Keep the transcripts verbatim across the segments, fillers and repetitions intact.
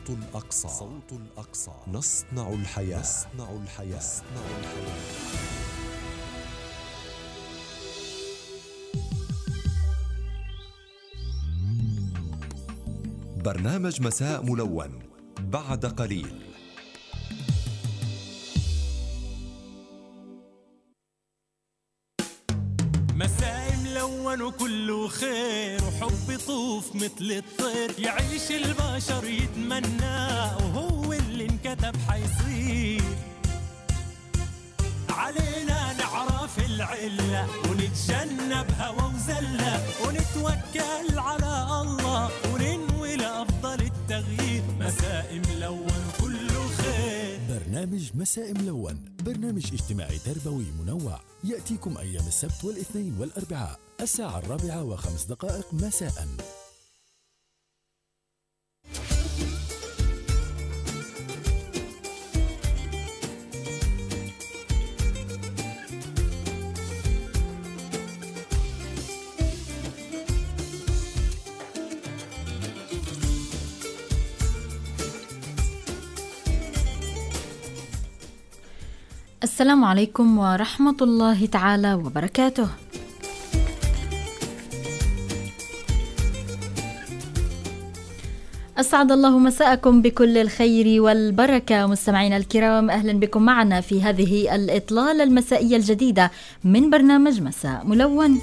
صوت الأقصى. صوت الأقصى. نصنع الحياة. نصنع الحياة. نصنع الحياة. برنامج مساء ملون بعد قليل. مساء ملون وكله خير وحب يطوف مثل الطير، يعيش البشر يتمنى وهو اللي انكتب حيصير. علينا نعرف العلة ونتجنب هوى وزلة ونتوكل على الله وننوي لأفضل التغيير. مساء ملون كله خير. برنامج مساء ملون برنامج اجتماعي تربوي منوع يأتيكم أيام السبت والاثنين والأربعاء الساعة الرابعة وخمس دقائق مساء. السلام عليكم ورحمة الله تعالى وبركاته. أسعد الله مساءكم بكل الخير والبركة مستمعينا الكرام، أهلا بكم معنا في هذه الإطلالة المسائية الجديدة من برنامج مساء ملون.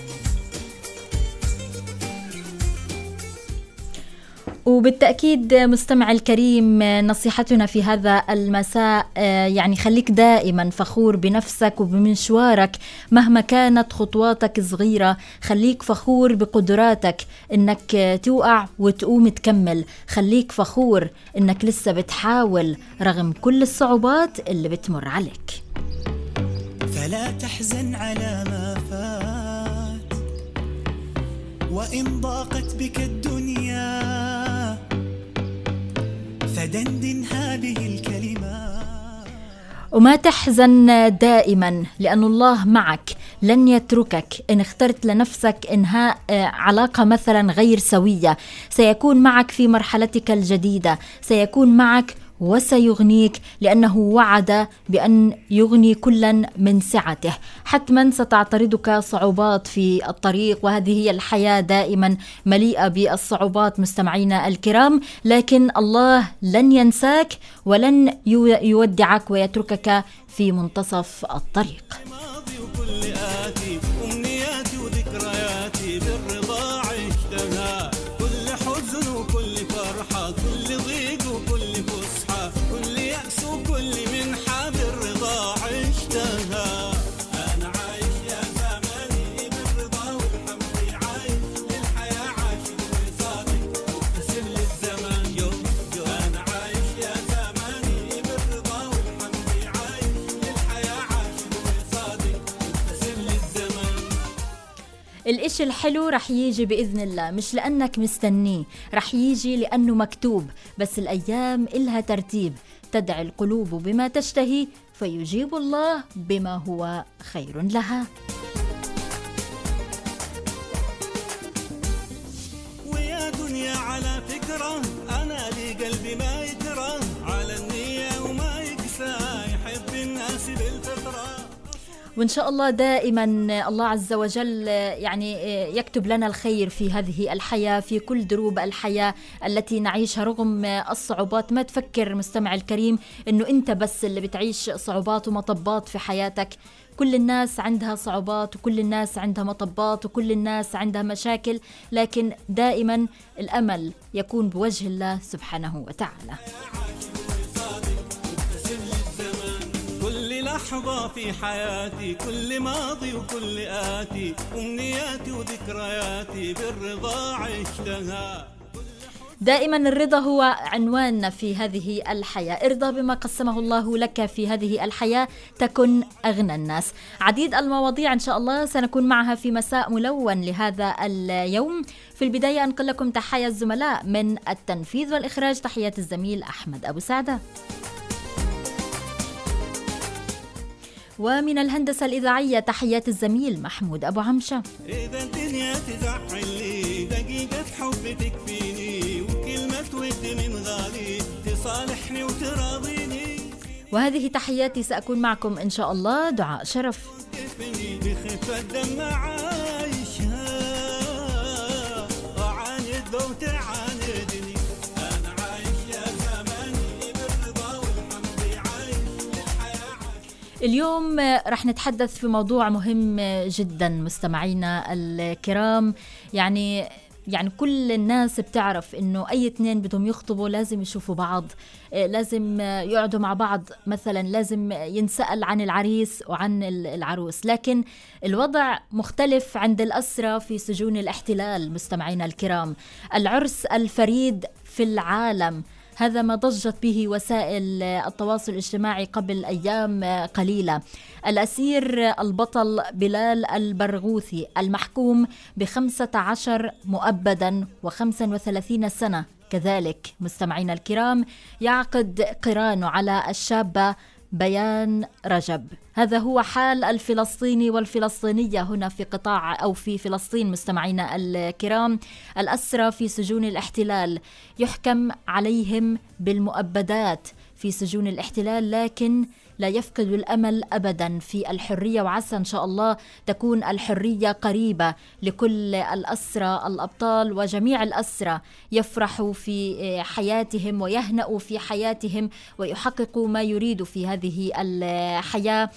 وبالتأكيد مستمع الكريم، نصيحتنا في هذا المساء يعني خليك دائما فخور بنفسك وبمشوارك مهما كانت خطواتك صغيرة. خليك فخور بقدراتك انك توقع وتقوم تكمل. خليك فخور انك لسه بتحاول رغم كل الصعوبات اللي بتمر عليك. فلا تحزن على ما فات وإن ضاقت بك الدنيا، فدندن هذه الكلمات. وما تحزن دائما لأن الله معك، لن يتركك. إن اخترت لنفسك إنهاء علاقة مثلا غير سوية، سيكون معك في مرحلتك الجديدة، سيكون معك وسيغنيك لأنه وعد بأن يغني كلا من سعته. حتما ستعترضك صعوبات في الطريق، وهذه هي الحياة دائما مليئة بالصعوبات مستمعينا الكرام، لكن الله لن ينساك ولن يودعك ويتركك في منتصف الطريق. الإشي الحلو رح يجي بإذن الله، مش لأنك مستنيه، رح يجي لأنه مكتوب. بس الأيام إلها ترتيب، تدعي القلوب بما تشتهي فيجيب الله بما هو خير لها. ويا دنيا على فكرة أنا لي قلبي ما يكره، على النية وما يقسى، يحب الناس بالفطرة. وإن شاء الله دائما الله عز وجل يعني يكتب لنا الخير في هذه الحياة، في كل دروب الحياة التي نعيشها رغم الصعوبات. ما تفكر مستمع الكريم إنه أنت بس اللي بتعيش صعوبات ومطبات في حياتك. كل الناس عندها صعوبات وكل الناس عندها مطبات وكل الناس عندها مشاكل، لكن دائما الأمل يكون بوجه الله سبحانه وتعالى. لحظة في حياتي، كل ماضي وكل آتي، أمنياتي وذكرياتي بالرضا عشتها. دائما الرضا هو عنواننا في هذه الحياة. ارضى بما قسمه الله لك في هذه الحياة تكن أغنى الناس. عديد المواضيع إن شاء الله سنكون معها في مساء ملون لهذا اليوم. في البداية أنقل لكم تحية الزملاء من التنفيذ والإخراج، تحيات الزميل أحمد أبو سعدة، ومن الهندسة الإذاعية تحيات الزميل محمود أبو عمشة. إذا الدنيا تزعل لي دقيقة حب تكفيني، وكلمة ود من غالي وهذه تحياتي، سأكون معكم إن شاء الله دعاء شرف. بخفة دم عايشها أعاند لو تعاندني أنا عايش يا زماني بالرضا والحمد عايش للحياة. اليوم رح نتحدث في موضوع مهم جدا مستمعينا الكرام. يعني يعني كل الناس بتعرف إنه أي اثنين بدهم يخطبوا لازم يشوفوا بعض، لازم يقعدوا مع بعض، مثلا لازم ينسأل عن العريس وعن العروس. لكن الوضع مختلف عند الأسرى في سجون الاحتلال مستمعينا الكرام. العرس الفريد في العالم، هذا ما ضجت به وسائل التواصل الاجتماعي قبل أيام قليلة. الأسير البطل بلال البرغوثي المحكوم بخمسة عشر مؤبدا وخمسة وثلاثين سنة كذلك مستمعين الكرام يعقد قرانه على الشابة بيان رجب. هذا هو حال الفلسطيني والفلسطينية هنا في قطاع أو في فلسطين مستمعينا الكرام. الأسرى في سجون الاحتلال يحكم عليهم بالمؤبدات في سجون الاحتلال، لكن لا يفقد الأمل أبدا في الحرية، وعسى إن شاء الله تكون الحرية قريبة لكل الأسرى الأبطال، وجميع الأسرى يفرحوا في حياتهم ويهنأوا في حياتهم ويحققوا ما يريدوا في هذه الحياة،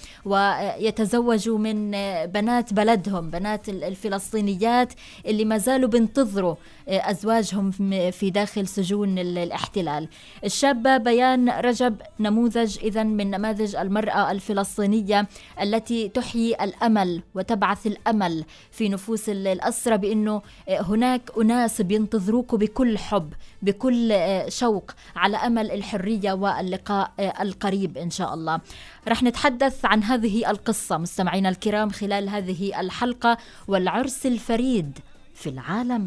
ويتزوجوا من بنات بلدهم، بنات الفلسطينيات اللي ما زالوا بينتظروا أزواجهم في داخل سجون الاحتلال. الشابة بيان رجب نموذج إذن من نماذج المرأة الفلسطينية التي تحيي الأمل وتبعث الأمل في نفوس الأسرى بأنه هناك أناس بينتظروك بكل حب بكل شوق على أمل الحرية واللقاء القريب إن شاء الله. رح نتحدث عن هذه القصة مستمعينا الكرام خلال هذه الحلقة، والعرس الفريد في العالم.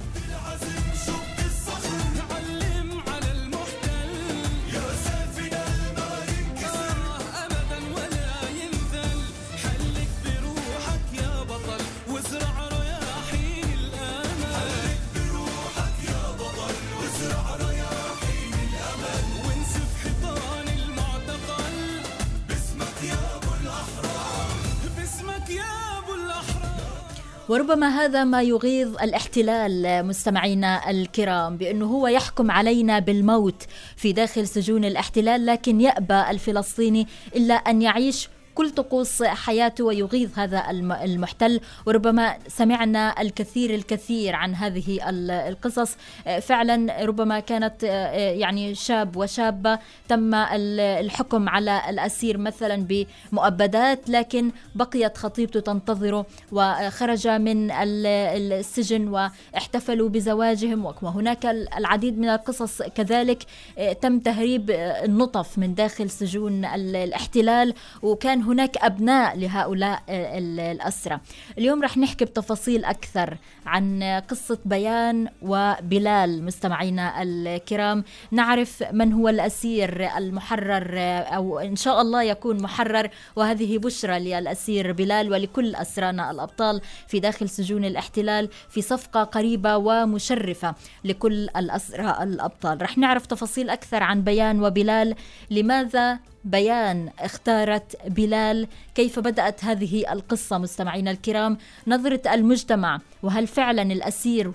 وربما هذا ما يغيظ الاحتلال مستمعينا الكرام، بأنه هو يحكم علينا بالموت في داخل سجون الاحتلال، لكن يأبى الفلسطيني إلا أن يعيش كل طقوس حياته ويغيظ هذا المحتل. وربما سمعنا الكثير الكثير عن هذه القصص. فعلا ربما كانت يعني شاب وشابة تم الحكم على الأسير مثلا بمؤبدات، لكن بقيت خطيبته تنتظره وخرج من السجن واحتفلوا بزواجهم. وهناك العديد من القصص كذلك تم تهريب النطف من داخل سجون الاحتلال، وكان هناك أبناء لهؤلاء الأسرى. اليوم رح نحكي بتفاصيل أكثر عن قصة بيان وبلال مستمعينا الكرام، نعرف من هو الأسير المحرر أو إن شاء الله يكون محرر، وهذه بشرى للأسير بلال ولكل أسرانا الأبطال في داخل سجون الاحتلال في صفقة قريبة ومشرفة لكل الأسرى الأبطال. رح نعرف تفاصيل أكثر عن بيان وبلال، لماذا بيان اختارت بلال، كيف بدأت هذه القصة مستمعينا الكرام، نظرة المجتمع، وهل فعلا الأسير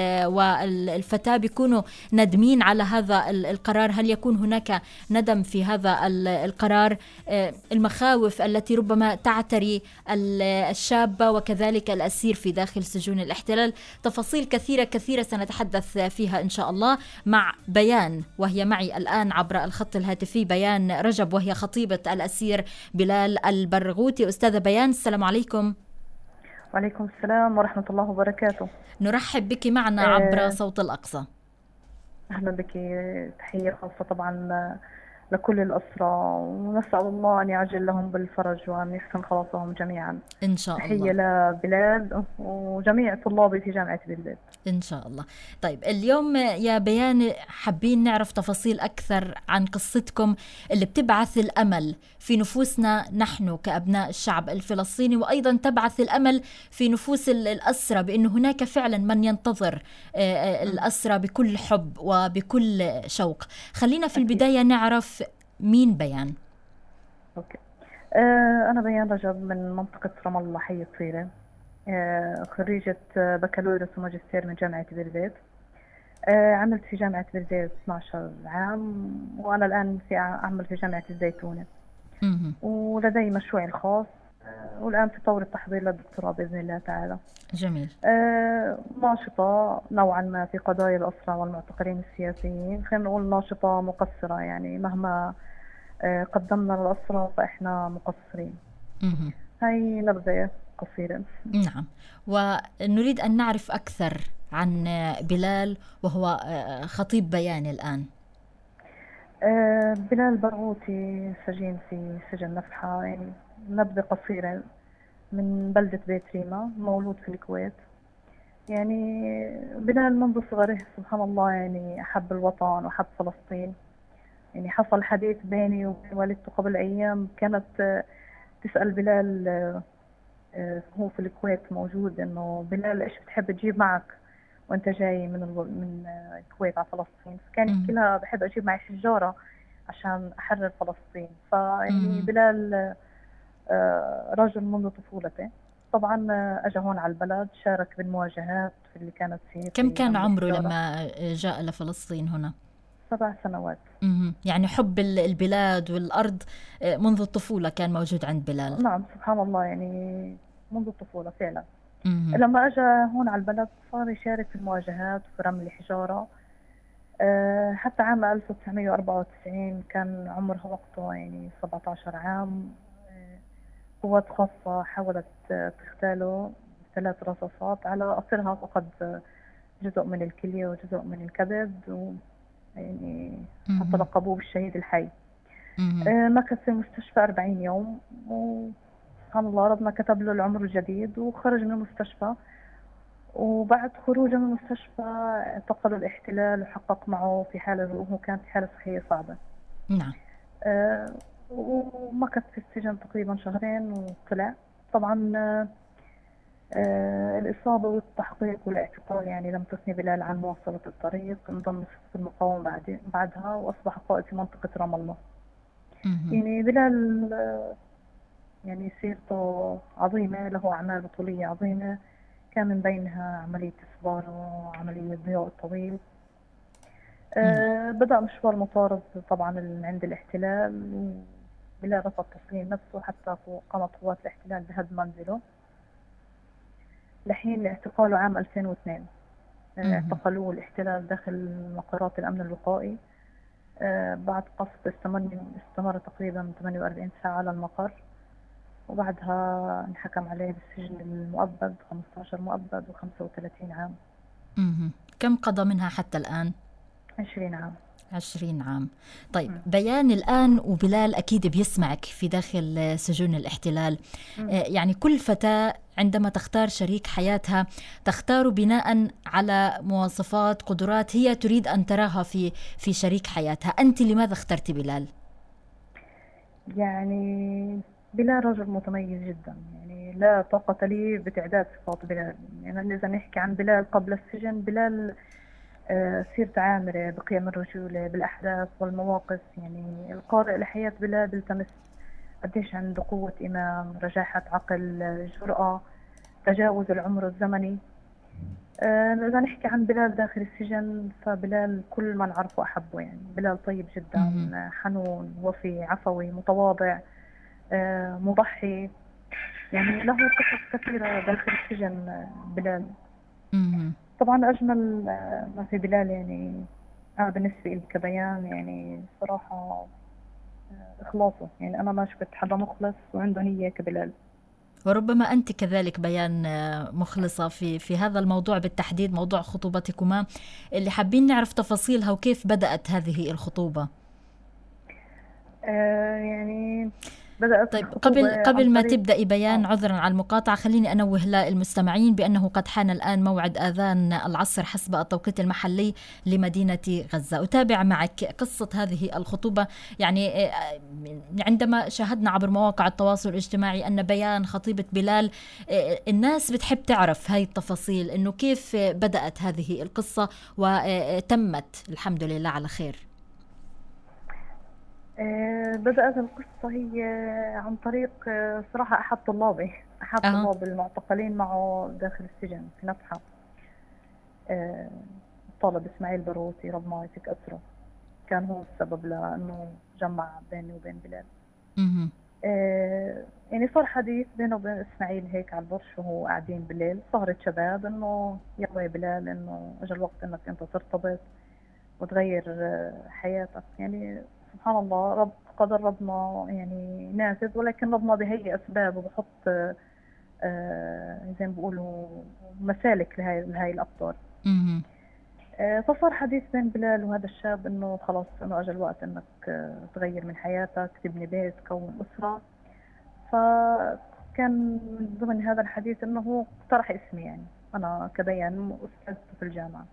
والفتاة بيكونوا ندمين على هذا القرار، هل يكون هناك ندم في هذا القرار، المخاوف التي ربما تعتري الشابة وكذلك الأسير في داخل سجون الاحتلال. تفاصيل كثيرة كثيرة سنتحدث فيها إن شاء الله مع بيان، وهي معي الآن عبر الخط الهاتفي بيان رجب وهي خطيبة الأسير بلال البرغوثي. أستاذة بيان، السلام عليكم. وعليكم السلام ورحمة الله وبركاته. نرحب بك معنا عبر صوت الأقصى. أهلا بك، تحية خاصة طبعا لكل الأسرى، ونسأل الله أن يعجل لهم بالفرج وأن يحسن خلاصهم جميعا إن شاء الله. تحية لبلال وجميع طلابي في جامعة بلداد إن شاء الله. طيب اليوم يا بيان حابين نعرف تفاصيل أكثر عن قصتكم اللي بتبعث الأمل في نفوسنا نحن كأبناء الشعب الفلسطيني، وأيضا تبعث الأمل في نفوس الأسرى بأنه هناك فعلا من ينتظر الأسرى بكل حب وبكل شوق. خلينا في البداية نعرف مين بيان. أوكي. آه، أنا بيان رجب من منطقة رام الله حي الطيرة. آه، خريجة بكالوريوس وماجستير من جامعة بيرزيت. آه، عملت في جامعة بيرزيت اثنا عشر عام، وأنا الآن في أعمل في جامعة الزيتونة، مهم. ولدي مشروعي الخاص، آه، والآن في طور التحضير للدكتوراه بإذن الله تعالى. جميل. آه، ناشطة نوعا ما في قضايا الأسرى والمعتقلين السياسيين، خلينا نقول ناشطة مقصرة، يعني مهما آه، قدمنا للأسرى فإحنا مقصرين. مهم. هاي نبذة قصيرة. نعم، ونريد أن نعرف أكثر عن بلال وهو خطيب بيان الآن. آه، بلال برغوثي سجين في سجن نفحة. يعني نبذة قصيرة، من بلدة بيت ريما، مولود في الكويت. يعني بلال منذ صغره سبحان الله يعني أحب الوطن وأحب فلسطين. يعني حصل حديث بيني وبين والدته قبل أيام، كانت تسأل بلال هو في الكويت موجود إنه بلال إيش بتحب تجيب معك وأنت جاي من من الكويت على فلسطين؟ فكان يحكي لها بحب أجيب معي حجارة عشان أحرر فلسطين. فيعني بلال رجل منذ طفولته. طبعا أجا هون على البلد، شارك بالمواجهات اللي كانت فيه. كم كان عمره لما جاء لفلسطين هنا؟ سبع سنوات. مم. يعني حب البلاد والأرض منذ الطفولة كان موجود عند بلال. نعم سبحان الله، يعني منذ الطفولة فعلا. مم. لما أجا هون على البلد صار يشارك في المواجهات وفي رمل الحجارة. أه حتى عام ألف وتسعمائة وأربعة وتسعين كان عمرها وقته يعني سبعة عشر عام. أه قوات خاصة حاولت تغتاله بثلاث رصاصات على أثرها، فقد جزء من الكلية وجزء من الكبد، و يعني حتى لقبوه بالشهيد الحي. أه مكث في المستشفى أربعين يوم، وسبحان الله ربنا كتب له العمر الجديد وخرج من المستشفى. وبعد خروجه من المستشفى اعتقل الاحتلال وحقق معه في حالة، وهو كان في حالة صحية صعبة. نعم. أه ومكث في السجن تقريبا شهرين وطلع. طبعا أه الإصابة والتحقيق والاعتقال يعني لم تثني بلال عن مواصلة الطريق، انضم في المقاومة بعد بعدها وأصبح قائد في منطقة رام الله. يعني بلال يعني سيرته عظيمة، له أعمال بطولية عظيمة، كان من بينها عملية إصباره وعملية ضياء الطويل. أه بدأ مشوار مطارد طبعا من عند الاحتلال، وبلال رفض تسليم نفسه حتى قامت قوات الاحتلال بهدم منزله لحين اعتقاله عام ألفين واثنين. اعتقلوه الاحتلال داخل مقرات الأمن الوقائي. أه بعد قصف استمر استمر تقريبا ثمانية وأربعين ساعة على المقر، وبعدها انحكم عليه بالسجن المؤبد خمسة عشر مؤبد وخمسة وثلاثين عام. مم. كم قضى منها حتى الآن؟ عشرين عام. عشرين عام. طيب مم. بيان الآن وبلال أكيد بيسمعك في داخل سجون الاحتلال. آه يعني كل فتاة عندما تختار شريك حياتها تختار بناء على مواصفات قدرات هي تريد أن تراها في في شريك حياتها. أنت لماذا اخترت بلال؟ يعني بلال رجل متميز جدا، يعني لا طاقة لي بتعداد صفات بلال. يعني إذا نحكي عن بلال قبل السجن، بلال آه سيرة عامرة بقيم الرجولة بالأحداث والمواقف. يعني القارئ لحياة بلال بيلتمس قديش عنده قوة إمام، رجاحة عقل، جرأة، تجاوز العمر الزمني. آه إذا نحكي عن بلال داخل السجن فبلال كل من عرفه أحبه. يعني بلال طيب جدا، حنون، وفي، عفوي، متواضع، آه مضحي. يعني له قصص كثيرة داخل السجن بلال. مم. طبعا أجمل ما في بلال يعني أنا بالنسبة لي كبيان يعني صراحة إخلاصه. يعني أنا ما شفت حدا مخلص وعنده نية كبلال. وربما أنت كذلك بيان مخلصة في في هذا الموضوع بالتحديد، موضوع خطوبتكما اللي حابين نعرف تفاصيلها وكيف بدأت هذه الخطوبة. آه يعني بدأت طيب قبل قبل ما تبدأي بيان، عذرا على المقاطعة، خليني أنوه للمستمعين بأنه قد حان الآن موعد آذان العصر حسب التوقيت المحلي لمدينة غزة. أتابع معك قصة هذه الخطوبة. يعني عندما شاهدنا عبر مواقع التواصل الاجتماعي أن بيان خطيبة بلال، الناس بتحب تعرف هاي التفاصيل، أنه كيف بدأت هذه القصة وتمت الحمد لله على خير. آه، بدأت القصة هي عن طريق آه، صراحة أحد طلابي أحد أه. طلاب المعتقلين معه داخل السجن في نفحة. آه، الطالب إسماعيل بروتي رب ما يفك أسره، كان هو السبب لأنه جمع بيني وبين بلال. مهم. آه، يعني صار حديث بينه وبين إسماعيل هيك على البرش وهو قاعدين بالليل، سهرة شباب، إنه يلا يا بلال إنه أجى الوقت إنك أنت ترتبط وتغير آه، حياتك. يعني سبحان الله، رب قدر ربنا يعني نافذ، ولكن ربنا بهيئ أسباب وبحط آه، آه، زي ما بيقولوا مسالك لهي لهي الأقدار. مهم. آه، فصار حديث بين بلال وهذا الشاب إنه خلاص إنه أجى الوقت إنك آه، تغير من حياتك، تبني بيت، تكون أسرة. فكان من ضمن هذا الحديث إنه هو اقترح اسمي، يعني أنا كبيان أستاذته في الجامعة.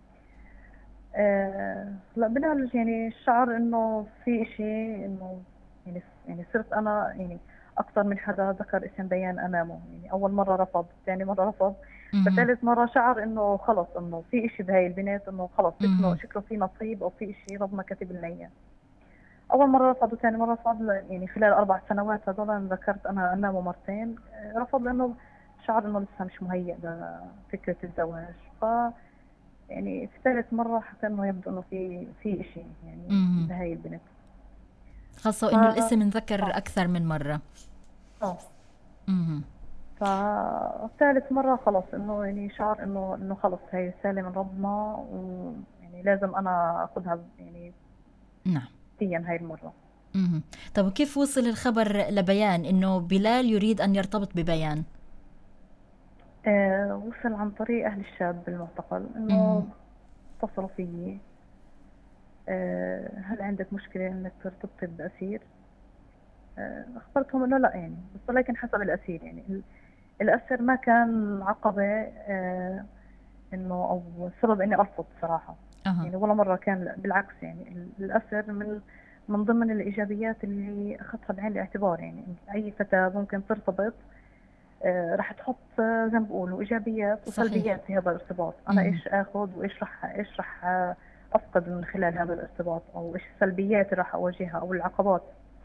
آه لا بلال يعني شعر إنه في إشي، إنه يعني يعني صرت أنا يعني أكثر من حدا ذكر اسم بيان أمامه. يعني أول مرة رفض، ثاني مرة رفض، مهم. فثالث مرة شعر إنه خلص إنه في إشي بهاي البنات، إنه خلص شكله مهم. شكله في نصيب أو في إشي ربنا كاتب لنا إياه. أول مرة رفض وثاني مرة رفض، يعني خلال أربع سنوات هذول ذكرت أنا أمامه مرتين آه، رفض، لأنه شعر إنه لسه مش مهيئ لفكرة الزواج. ف يعني في ثالث مرة حتى إنه يبدو إنه في في إشي يعني مهم. بهاي البنت. خاصة إنه ف- الاسم انذكر آه. أكثر من مرة. آه مهم. فثالث مرة خلص إنه يعني شعر إنه إنه خلص هي رسالة من ربنا، ويعني لازم أنا أخذها يعني نعم. ديا هاي المرة. مهم. طب وكيف وصل الخبر لبيان إنه بلال يريد أن يرتبط ببيان؟ آه وصل عن طريق أهل الشاب بالمعتقل، إنه مم. اتصلوا فيي. آه هل عندك مشكلة إنك ترتبطي بأسير؟ آه أخبرتهم إنه لا، يعني بس ولكن حسب الأسير. يعني ال- الأسر ما كان عقبة آه إنه أو سبب إني أرفض صراحة. أها. يعني ولا مرة كان، بالعكس. يعني ال- الأسر من من ضمن الإيجابيات اللي أخذتها بعين الاعتبار. يعني أي فتاة ممكن ترتبط آه، راح تحط آه، زي ما بيقولوا إيجابيات صحيح. وسلبيات في هذا الارتباط. أنا مم. إيش آخذ وإيش راح إيش راح آه، أفقد من خلال هذا الارتباط، أو إيش السلبيات اللي راح أواجهها أو العقبات.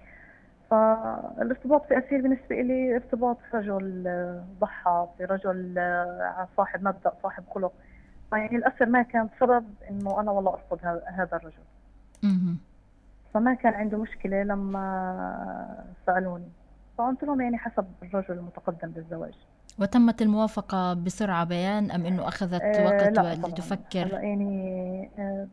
فالارتباط في أسير بالنسبة لي ارتباط رجل آه، ضحى، في رجل آه، صاحب مبدأ، صاحب خلق. يعني الأسر ما كان سبب إنه أنا والله أرفض ه- هذا الرجل. مهم. فما كان عنده مشكلة لما سألوني، فقلت لهم يعني حسب الرجل المتقدم بالزواج. وتمت الموافقة بسرعة بيان أم أنه أخذت آه وقت لا طبعا. لتفكر؟ هلا يعني آه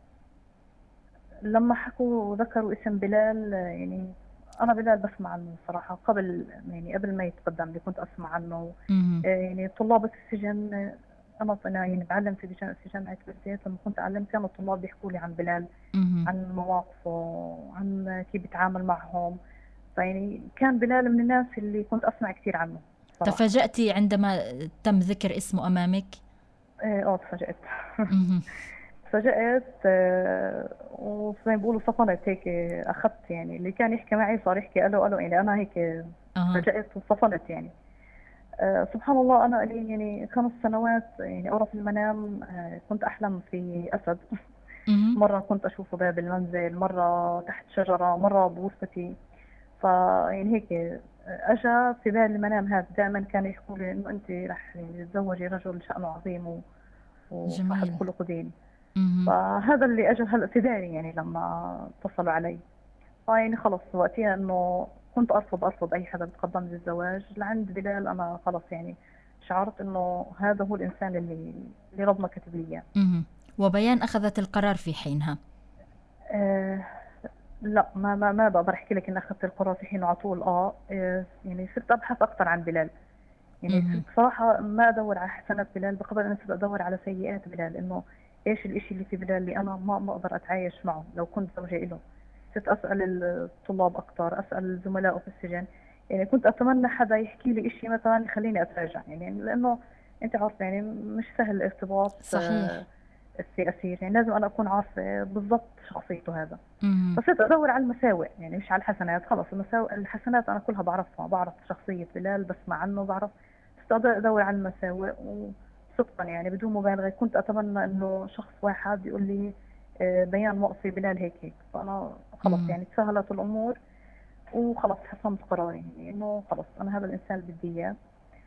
لما حكوا وذكروا اسم بلال، آه، يعني أنا بلال بسمع عنه صراحة قبل، يعني قبل ما يتقدم لي كنت أسمع عنه. مهم. آه يعني طلاب السجن، آه، أنا أنا يعني بعلم في جامعة في جامعة بسيط. لما كنت أعلم كانوا الطلاب بيحكوا لي عن بلال، مهم. عن مواقفه، عن كيف بيتعامل معهم. فيعني كان بلال من الناس اللي كنت أسمع كثير عنه صراحة. تفاجأتي عندما تم ذكر اسمه أمامك؟ اه آه، تفاجأت. مهم. تفاجأت آه، وزي ما بيقولوا صفنت هيك. أخذت يعني اللي كان يحكي معي صار يحكي ألو ألو، يعني أنا هيك أها. تفاجأت وصفنت. يعني آه، سبحان الله، أنا لي يعني خمس سنوات يعني أرى في المنام آه، كنت أحلم في أسد. مهم. مرة كنت أشوفه باب المنزل، مرة تحت شجرة، مرة بغرفتي. فيعني هيك اجى في بال المنام هذا. دائما كانوا يحكوا لي انه انت رح تتزوجي رجل شأنه عظيم و- وصاحب جميل. خلق دين. مهم. فهذا اللي اجى هلا في بالي يعني لما اتصلوا علي. فيعني خلص وقتها انه كنت ارفض ارفض اي حدا بتقدم لي الزواج. لعند بلال انا خلص يعني شعرت انه هذا هو الانسان اللي اللي ربنا كتب لي اياه. مهم. وبيان أخذت القرار في حينها؟ آه لا، ما ما ما بقدر احكي لك اني اخذت القرار في حينه على طول. اه آه، يعني صرت ابحث اكثر عن بلال. يعني مهم. صرت صراحه ما ادور على حسنات بلال بقدر اني صرت ادور على سيئات بلال، انه ايش الاشي اللي في بلال اللي انا ما ما اقدر اتعايش معه لو كنت زوجة له. صرت اسال الطلاب اكثر، اسال زملائه في السجن. يعني كنت اتمنى حدا يحكي لي اشي مثلا يخليني اتراجع، يعني لانه انت عارفه يعني مش سهل الارتباط صحيح. آه، في أسير. يعني لازم أنا أكون عارفة بالضبط شخصيته هذا. مهم. فصرت أدور على المساوئ، يعني مش على الحسنات. خلص المساوئ الحسنات أنا كلها بعرفها، بعرف شخصية بلال، بسمع عنه، بعرف. صرت أدور على المساوئ، وصدقا يعني بدون مبالغة كنت أتمنى إنه شخص واحد يقول لي آه، بيان وقفي بلال هيك هيك. فأنا خلص مم. يعني تسهلت الأمور. وخلص حسمت قراري يعني إنه خلص أنا هذا الإنسان اللي بدي إياه.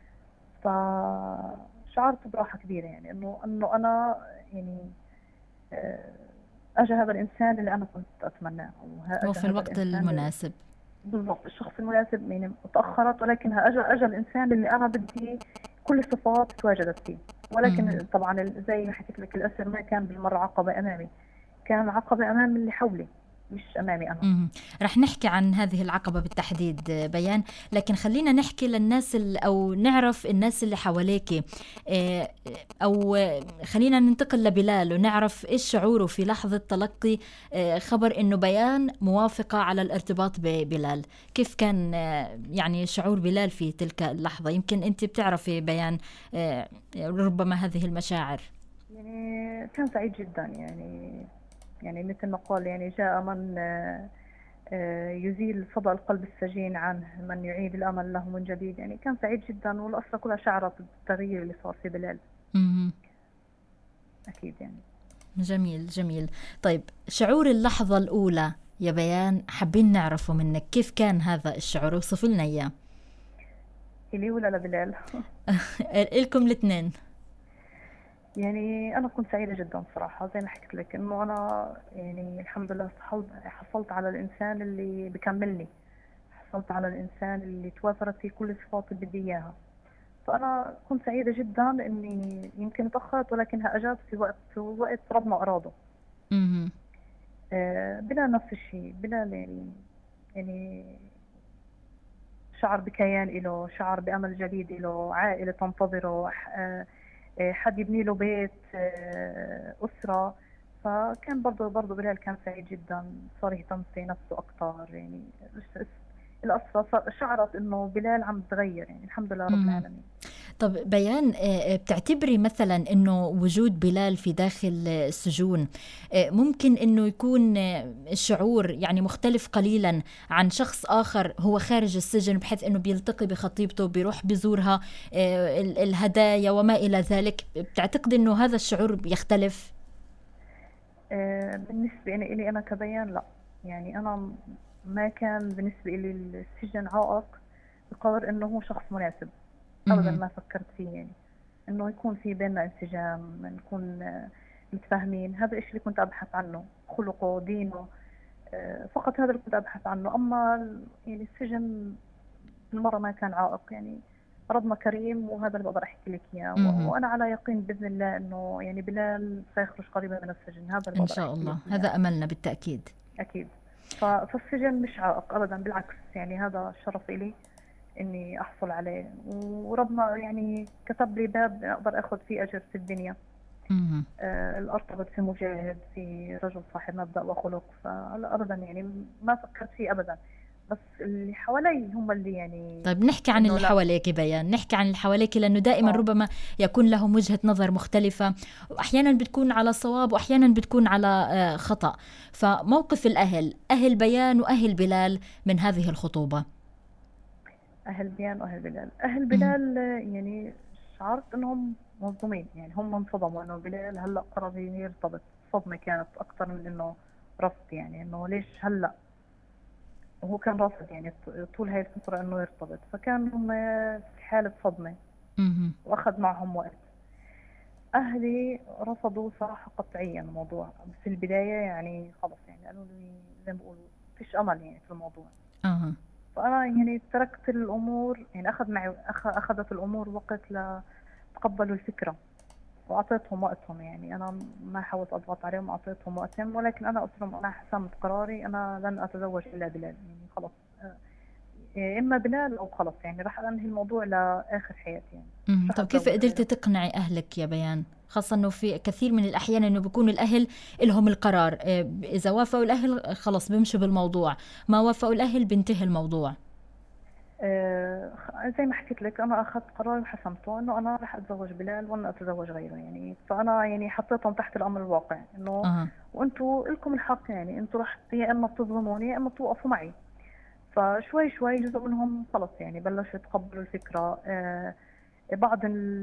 فشعرت براحة كبيرة يعني إنه إنه أنا يعني آه، أجا هذا الإنسان اللي أنا كنت أتمناه، وها- أجا وفي هذا الوقت الإنسان اللي- المناسب. بالضبط الشخص المناسب. يعني تأخرت ولكنها أجا أجا الإنسان اللي أنا بدي كل الصفات تواجدت فيه. ولكن مم. طبعا ال- زي ما حكيت لك الأسر ما كان بالمرة عقبة أمامي، كان عقبة أمام اللي حولي مش أمامي أنا. مم. رح نحكي عن هذه العقبة بالتحديد آه، بيان، لكن خلينا نحكي للناس ال- أو نعرف الناس اللي حواليك، آه، أو آه، خلينا ننتقل لبلال ونعرف إيش شعوره في لحظة تلقي آه، خبر إنه بيان موافقة على الارتباط ببلال. كيف كان آه، يعني شعور بلال في تلك اللحظة؟ يمكن أنت بتعرفي بيان آه، ربما هذه المشاعر. يعني كان سعيد جدا يعني يعني مثل ما قال يعني جاء من آه، آه، يزيل صدى القلب السجين عنه، من يعيد الأمل له من جديد. يعني كان سعيد جدا، والأسرة كلها شعرت بالتغيير اللي صار في بلال. مم. أكيد يعني. جميل جميل. طيب شعور اللحظة الأولى يا بيان حابين نعرفه منك، كيف كان هذا الشعور؟ وصف لنا إياه. إلي ولا لبلال؟ إلكم الاثنين. يعني أنا كنت سعيدة جدا صراحة، زي ما حكيت لك إنه أنا يعني الحمد لله حصلت حصلت على الإنسان اللي بكملني، حصلت على الإنسان اللي توافرت فيه كل الصفات اللي بدي إياها. فأنا كنت سعيدة جدا إني يمكن تأخرت ولكنها أجت في وقت في وقت ربنا أراده. مهم. آه، بلال نفس الشيء. بلال يعني يعني شعر بكيان له، شعر بأمل جديد له، عائلة تنتظره، آه، آه، حد يبني له بيت، آه، أسرة. فكان برضه برضه بلال كان سعيد جدا، صار يهتم في نفسه أكتر. يعني الأسرة صار- شعرت إنه بلال عم تغير. يعني الحمد لله رب مم. العالمين. طب بيان، آه، بتعتبري مثلا انه وجود بلال في داخل آه، السجون آه، ممكن انه يكون آه، الشعور يعني مختلف قليلا عن شخص اخر هو خارج السجن، بحيث انه بيلتقي بخطيبته، بيروح بيزورها، آه، ال- الهدايا وما الى ذلك؟ بتعتقد انه هذا الشعور بيختلف؟ آه، بالنسبة إلي إلي أنا كبيان لا. يعني أنا ما كان بالنسبة لي السجن عائق بقدر إنه هو شخص مناسب. أبدا مهم. ما فكرت فيه يعني إنه يكون في بيننا انسجام، نكون آه، متفاهمين. هذا الشيء اللي كنت أبحث عنه، خلقه، دينه، آه، فقط هذا اللي كنت أبحث عنه. أما ال- يعني السجن بالمرة ما كان عائق. يعني ربنا كريم، وهذا اللي بقدر أحكي لك إياه. مهم. و- وأنا على يقين بإذن الله إنه يعني بلال سيخرج قريبا من السجن. هذا اللي ان بقدر شاء أحكي الله، لك إياه. هذا املنا بالتأكيد. أكيد. ف- فالسجن مش عائق أبدا، بالعكس. يعني هذا شرف إلي إني أحصل عليه، وربنا يعني كتب لي باب أقدر أخذ فيه أجر في الدنيا. مهم. آه، الأرتبط في مجاهد، في رجل صاحب مبدأ وخلق. فلا أبدا يعني ما فكرت فيه أبدا، بس اللي حوالي هم اللي يعني. طيب نحكي عن إنه اللي لا. حواليك بيان، نحكي عن اللي حواليك، لأنه دائما آه. ربما يكون لهم وجهة نظر مختلفة، وأحيانا بتكون على صواب وأحيانا بتكون على آه، خطأ. فموقف الأهل، أهل بيان وأهل بلال من هذه الخطوبة. أهل بيان وأهل بلال. أهل بلال آه، يعني شعرت إنهم مصدومين. يعني هم انصدموا إنه بلال هلأ قرر يرتبط. صدمة كانت أكثر من إنه رفض. يعني إنه ليش هلأ، وهو كان رافض يعني ط- طول هاي الفترة إنه يرتبط. فكان هم في حالة صدمة، مهم. وأخذ معهم وقت. أهلي رفضوا صراحة قطعيا الموضوع في البداية. يعني خلص يعني قالوا لي زي ما بيقولوا فيش أمل يعني في الموضوع. آه. فأنا يعني تركت الأمور. يعني أخذ معي أخ أخذت الأمور وقت لتقبلوا الفكرة، وأعطيتهم وقتهم. يعني أنا ما حاولت أضغط عليهم، أعطيتهم وقتهم. ولكن أنا قلت لهم أنا حسمت قراري، أنا لن أتزوج إلا بلال. يعني خلص، آه، إما بلال أو خلص. يعني راح أنهي الموضوع لآخر حياتي. يعني مهم. راح طب كيف أتزوج قدرت غيره. تقنعي أهلك يا بيان؟ خاصة أنه في كثير من الأحيان أنه بيكون الأهل لهم القرار، آه، إذا وافقوا الأهل خلص بيمشوا بالموضوع، ما وافقوا الأهل بينتهي الموضوع. آه، زي ما حكيت لك أنا أخذت قرار وحسمته إنه أنا راح أتزوج بلال وأنا أتزوج غيره. يعني فأنا يعني حطيتهم تحت الأمر الواقع إنه آه. وأنتوا لكم الحق. يعني أنتوا راح يا إما بتظلموني يا إما توقفوا معي. فشوي شوي جزء منهم خلص يعني بلشوا يتقبلوا الفكرة. آه، بعض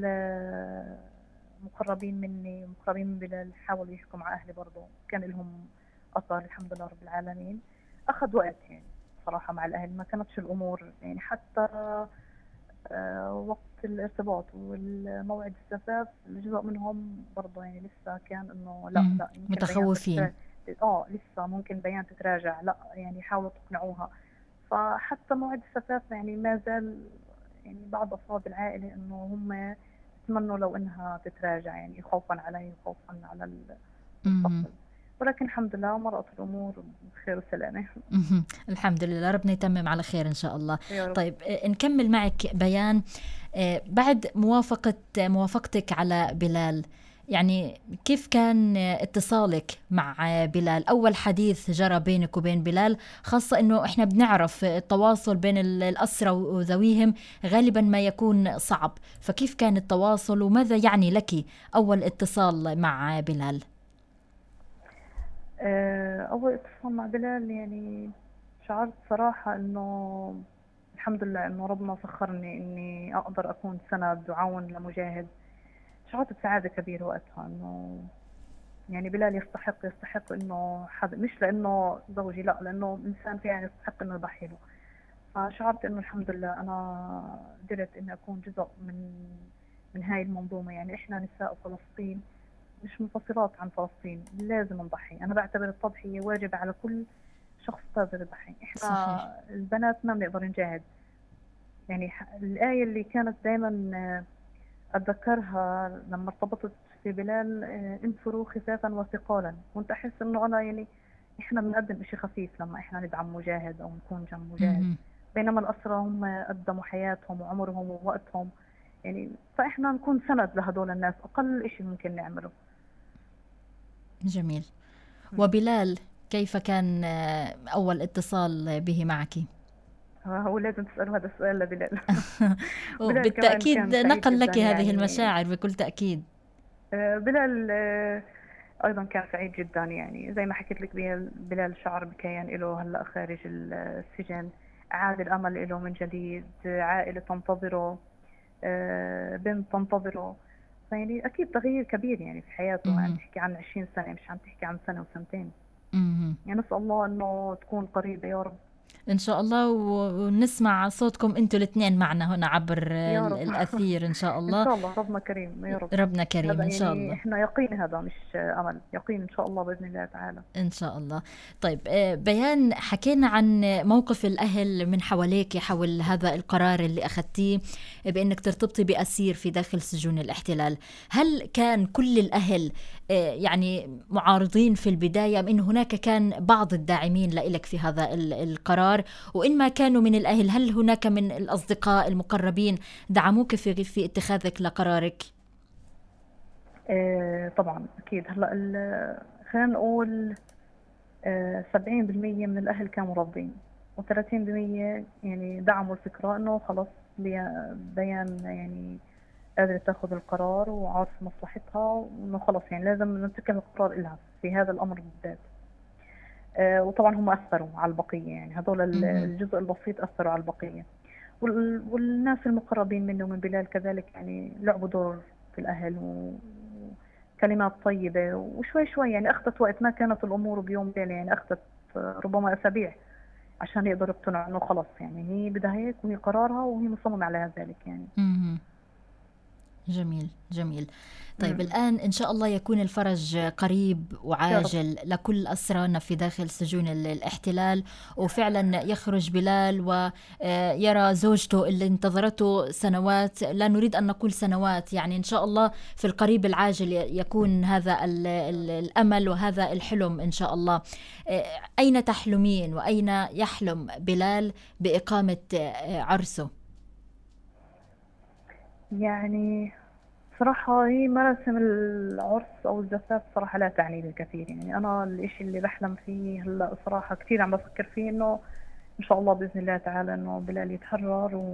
المقربين مني مقربين من بلال حاولوا يحكوا مع أهلي برضو، كان لهم أثر الحمد لله رب العالمين. أخذ وقت يعني. صراحة مع الأهل، ما كانتش الأمور يعني حتى آه، وقت الارتباط والموعد الزفاف الجزء منهم برضه يعني لسه كان إنه لا مم. لا يمكن بيان متخوفين. تترا- اه لسه ممكن بيان تتراجع، لا يعني حاولوا تقنعوها. فحتى موعد الزفاف يعني ما زال يعني بعض أفراد العائلة إنه هم يتمنوا لو إنها تتراجع، يعني خوفا علي وخوفا على مهم. المستقبل. ولكن الحمد لله مرت الأمور بخير وسلامة. مهم. الحمد لله، ربنا يتمم على خير إن شاء الله. يا رب. طيب آه، نكمل معك بيان. آه، بعد موافقة موافقتك على بلال، يعني كيف كان آه، اتصالك مع آه، بلال؟ أول حديث جرى بينك وبين بلال، خاصة أنه إحنا بنعرف آه، التواصل بين ال- الأسرى وذويهم غالبا ما يكون صعب، فكيف كان التواصل وماذا يعني لك أول اتصال مع بلال؟ آه، أول اتصال مع بلال يعني شعرت صراحة إنه الحمد لله إنه ربنا سخرني إني أقدر أكون سند وعون لمجاهد. شعرت بسعادة كبيرة وقتها إنه يعني بلال يستحق يستحق إنه حد، مش لأنه زوجي لا، لأنه إنسان فعلا يستحق إنه يضحي له. فشعرت إنه الحمد لله أنا قدرت إني أكون جزء من من هاي المنظومة. يعني إحنا نساء فلسطين مش منفصلات عن فلسطين، لازم نضحي. أنا بعتبر التضحية واجب على كل شخص قادر يضحي. إحنا صحيح. البنات ما بنقدر نجاهد. يعني ح- الآية اللي كانت دائما آه، أتذكرها لما ارتبطت في بلال، آه، انفروا خفافا وثقالا. كنت أحس إنه أنا يعني إحنا بنقدم إشي خفيف لما إحنا ندعم مجاهد أو نكون جنب مجاهد، مهم. بينما الأسرى هم قدموا حياتهم وعمرهم ووقتهم، يعني فإحنا نكون سند لهدول الناس، أقل إشي ممكن نعمله. جميل. وبلال كيف كان آه، أول اتصال به معك؟ هو لازم تسألوا هذا السؤال لبلال. بلال كمان بالتأكيد كان سعيد نقل لك جدا هذه يعني. المشاعر بكل تأكيد. آه، بلال آه، أيضا كان سعيد جدا، يعني زي ما حكيت لك بلال, بلال شعر بكيان له هلأ خارج السجن، عاد الأمل له من جديد، عائلة تنتظره، آه، بنت تنتظره. فيعني أكيد تغيير كبير يعني في حياته. مهم. عم تحكي عن عشرين سنة، مش عم تحكي عن سنة وسنتين. مهم. يعني نسأل الله أنه تكون قريبة يا رب. إن شاء الله، و- ونسمع صوتكم أنتوا الاثنين معنا هنا عبر يا ال- رب. الأثير إن شاء إن الله. شاء الله ربنا كريم يا رب. ربنا كريم هذا إن شاء يعني الله. إحنا يقين، هذا مش أمل، يقين إن شاء الله بإذن الله تعالى. إن شاء الله. طيب آه، بيان، حكينا عن موقف الأهل من حواليك حول هذا القرار اللي أخذتيه بأنك ترتبطي بأسير في داخل سجون الاحتلال. هل كان كل الأهل آه، يعني معارضين في البداية، أم إن هناك كان بعض الداعمين لإلك في هذا ال- القرار؟ وإن ما كانوا من الأهل، هل هناك من الأصدقاء المقربين دعموك في في اتخاذك لقرارك؟ آه، طبعا أكيد. هلا ال- خلينا نقول آه، سبعين بالمية من الأهل كانوا راضين، وثلاثين بالمية يعني دعموا الفكرة إنه خلص بي- بيان يعني قادرة تاخذ القرار وعارفة مصلحتها، وإنه خلص يعني لازم نتخذ القرار إلها في هذا الأمر بالذات. آه، وطبعا هم أثروا على البقية، يعني هذول ال- مهم. الجزء البسيط أثروا على البقية. وال- والناس المقربين منه من بلال كذلك يعني لعبوا دور في الأهل، وكلمات طيبة، وشوي شوي يعني أخذت وقت، ما كانت الأمور بيوم ليلة، يعني أخذت آه، ربما أسابيع عشان يقدروا يقتنعوا إنه خلص يعني هي بدها هيك وهي قرارها وهي مصممة على ذلك يعني. مهم. جميل جميل. طيب مم. الآن إن شاء الله يكون الفرج قريب وعاجل لكل أسرانا في داخل سجون ال- الاحتلال، وفعلا يخرج بلال ويرى زوجته اللي انتظرته سنوات، لا نريد أن نقول سنوات، يعني إن شاء الله في القريب العاجل ي- يكون هذا ال- ال- الأمل وهذا الحلم إن شاء الله. آه، أين تحلمين وأين يحلم بلال بإقامة آه، عرسه؟ يعني صراحة هي مراسم العرس أو الزفاف صراحة لا تعني لي الكثير. يعني أنا الإشي اللي بحلم فيه هلا صراحة كثير عم بفكر فيه إنه إن شاء الله بإذن الله تعالى إنه بلال يتحرر و...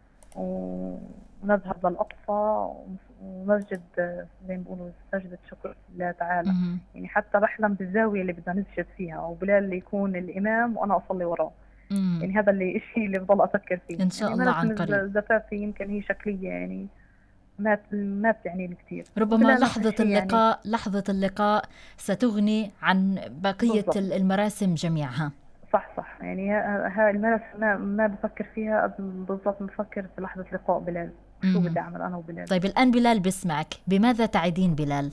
ونذهب للأقصى ومسجد زي ما بيقولوا سجدة شكر لله تعالى. مهم. يعني حتى بحلم بالزاوية اللي بدنا نسجد فيها، أو بلال اللي يكون الإمام وأنا أصلي وراه. مهم. يعني هذا اللي الشيء اللي بضل أفكر فيه. إن شاء يعني الله عن مراسم قريب. الزفاف يمكن هي شكلية، يعني ما ما بتعني لي كثير. ربما بلا نفس لحظة الشيء يعني. اللقاء لحظة اللقاء ستغني عن بقية بالضبط. المراسم جميعها. صح صح، يعني هاي المدرسة ما ما بفكر فيها قد بالضبط بفكر في لحظة لقاء بلال، شو بدي أعمل أنا وبلال. طيب الآن بلال بسمعك، بماذا تعدين بلال؟